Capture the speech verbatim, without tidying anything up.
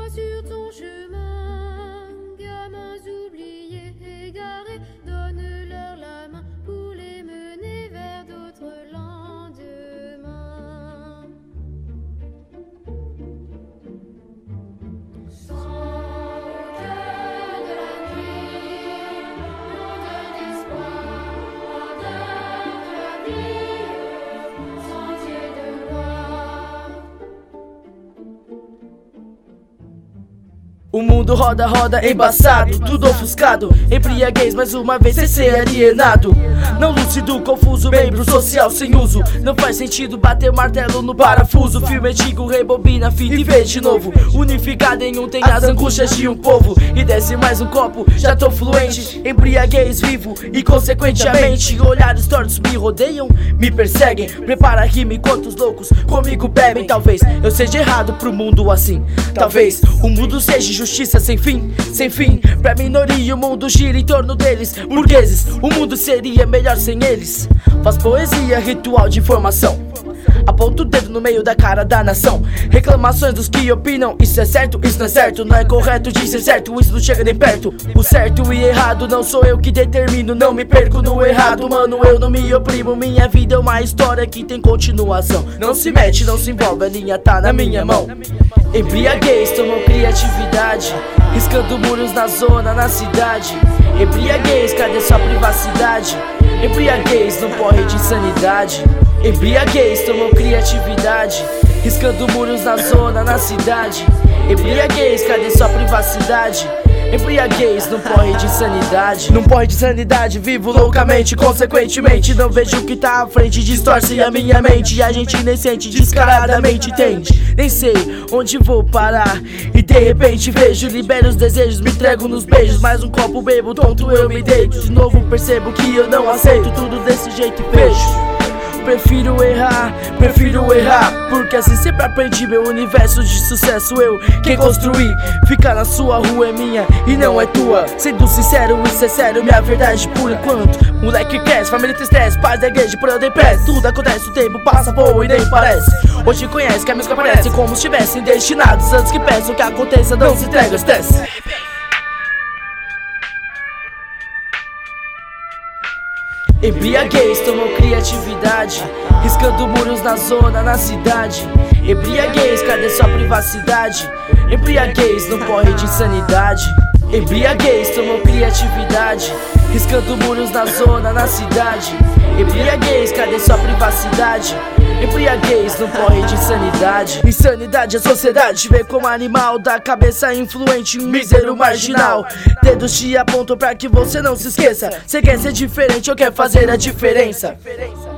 sur ton chemin, gamins oubliés, égarés, donne-leur la main pour les mener vers d'autres lendemains. Sans cœur de la nuit, longueur d'espoir, ardeur de la vie, sentier de gloire. O mundo roda, roda, embaçado, tudo ofuscado, embriaguez, mais uma vez sem ser alienado. Não lúcido, confuso, membro social sem uso. Não faz sentido bater o martelo no parafuso. Filme antigo, rebobina, fita e vê de novo. Unificado em um tem as angústias de um povo. E desce mais um copo, já tô fluente. Embriaguez vivo e consequentemente olhares tortos me rodeiam, me perseguem. Prepara rima enquanto os loucos comigo bebem. Talvez eu seja errado pro mundo assim. Talvez o mundo seja justiça sem fim, sem fim. Pra minoria o mundo gira em torno deles. Burgueses, o mundo seria melhor sem eles. Faz poesia, ritual de informação. Aponta o dedo no meio da cara da nação. Reclamações dos que opinam. Isso é certo, isso não é certo. Não é correto de ser certo, isso não chega nem perto. O certo e errado não sou eu que determino. Não me perco no errado, mano, eu não me oprimo. Minha vida é uma história que tem continuação. Não se mete, não se envolve, a linha tá na minha mão. Embriaguez, tomou criatividade, riscando muros na zona, na cidade. Embriaguez, cadê sua privacidade? Embriaguez, não porre de insanidade. Embriaguez, tomou criatividade, riscando muros na zona, na cidade. Embriaguez, cadê sua privacidade? Embriaguez, não porre de insanidade. Não porre de insanidade, vivo loucamente, consequentemente não vejo o que tá à frente, distorce a minha mente. E a gente nem sente, descaradamente entende. Nem sei onde vou parar e de repente vejo, libero os desejos, me entrego nos beijos. Mais um copo bebo, tonto eu me deito. De novo percebo que eu não aceito tudo desse jeito e vejo. Prefiro errar, prefiro errar, porque assim sempre aprendi. Meu universo de sucesso eu quem construí. Ficar na sua rua é minha e não é tua. Sendo sincero, isso é sério, minha verdade por enquanto. Moleque cresce, família tristece, paz da igreja por onde pressa. Tudo acontece, o tempo passa, voa e nem parece. Hoje conhece que a música aparece como se estivessem destinados. Antes que peçam que aconteça, não se entrega, esquece. Embriaguez, tomou criatividade, riscando muros na zona, na cidade. Embriaguez, cadê sua privacidade? Embriaguez, não porre de insanidade. Embriaguez, tomou criatividade, riscando muros na zona, na cidade. Embriaguez, cadê sua privacidade? Embriaguez, não porre de insanidade. Insanidade, a sociedade te vê como animal, da cabeça influente, um mísero marginal. Dedos te apontam pra que você não se esqueça. Cê quer ser diferente ou quer fazer a diferença?